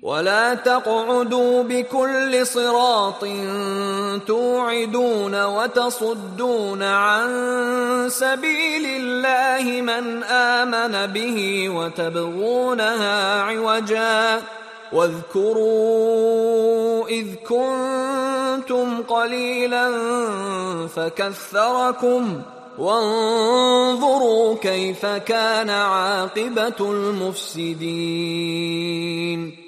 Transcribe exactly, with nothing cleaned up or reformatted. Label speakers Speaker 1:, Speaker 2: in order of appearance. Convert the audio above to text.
Speaker 1: ولا تقعدوا بكل صراط توعدون وتصدون عن سبيل الله من آمن به وتبغونها عوجا واذكروا إذ كنتم قليلا فكثركم وانظروا كيف كان عاقبة المفسدين.